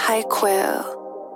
High Quill.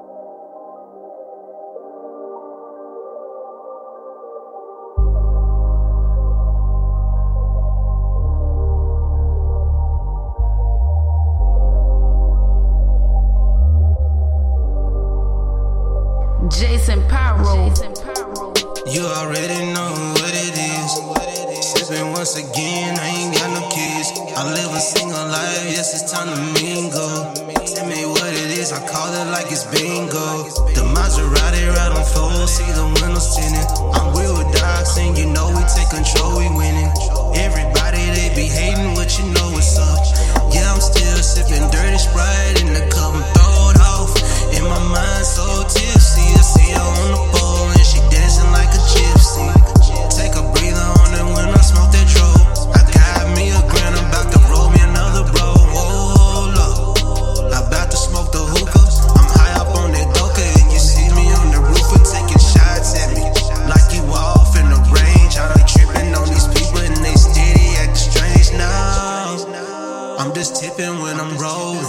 Jason Pyro. You already know what it is. Sipping once again, I ain't got no kids. I live a single life, yes, it's time to mingle. Tell me what it is, I call it like it's bingo. The Maserati ride on full, see the windows tinted. I'm real with dogs, and you know we take control, we winning. Everybody, they be hating, what you know what's up. Yeah, I'm still sipping dirty Sprite in the cup, I'm throwed off. In my mind, so tipsy. I see her on the pole, and she dancing like a gypsy. Take a breather on it when I smoke that dro. I got me a grand, I'm about to roll me another bro. Hold up, I about to smoke the hookah. I'm high up on that doka, and you see me on the roof and taking shots at me. Like you off in the range, I be tripping on these people and they steady acting strange now. I'm just tipping when I'm rolling.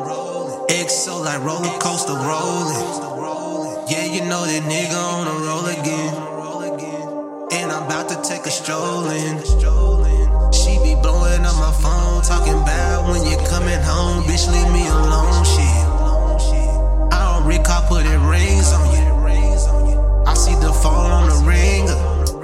XO like roller coaster rolling. Yeah, you know that nigga on a roll again. And I'm about to take a stroll in. She be blowing up my phone, talking bad when you coming home. Bitch, leave me alone, shit. I don't recall putting rings on you. I see the phone on the ringer.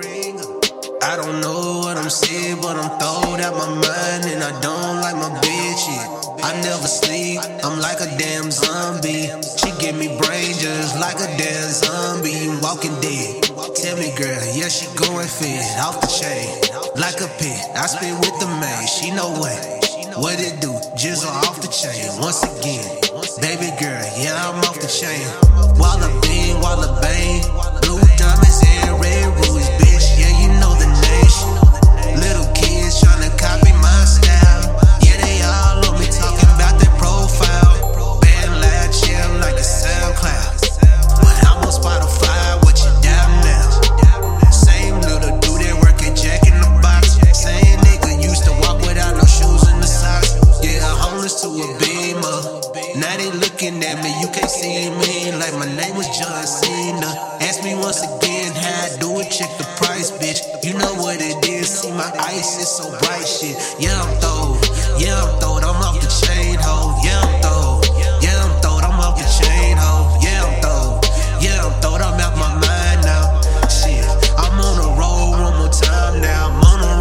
I don't know what I'm saying, but I'm throwed out my mind, and I don't like my bitch shit. I never sleep, I'm like a damn zombie. She give me brain just like a damn zombie. Walking dead. Tell me, girl, yeah, she going fit off the chain like a pit. I spit with the maid, she know what it do. Jizzle off the chain once again. Baby girl, yeah, I'm off the chain. Walla bing, walla bang. Blue diamonds and red rubies, bitch. Yeah, you know the nation. Little kids tryna copy my style. Yeah, they all on me talking about their profile. Bad loud, yeah, I'm like a SoundCloud. But I'm on Spotify, what you down now? Same little dude that work at Jack in the Box. Same nigga used to walk without no shoes in the socks. Yeah, homeless to a beamer. Now they looking at me, you can't see me like my name was John Cena. Ask me once again how I do it, check the price, bitch. You know what it is, see my ice is so bright, shit. Yeah, I'm throwed, I'm off the chain, ho. Yeah, I'm throwed, I'm off the chain, ho. Yeah, I'm throwed, I'm out my mind now. Shit, I'm on the road one more time now. I'm on the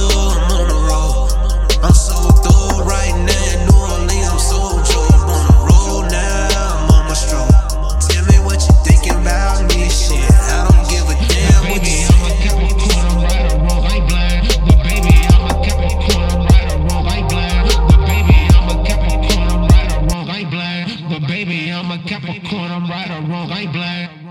road. I'm so through right now in New Orleans, I'm so drove. I'm on the road now, I'm on my stroke. Tell me what you thinking about me, shit. I don't give a damn what you say. I'm a Capricorn, I'm right or wrong, I ain't blind. But baby, I'm a Capricorn, I'm right or wrong, I ain't blind. But baby, I'm a Capricorn, I'm right or wrong, I ain't blind. But baby, I'm a Capricorn, I'm right or wrong, I ain't blind.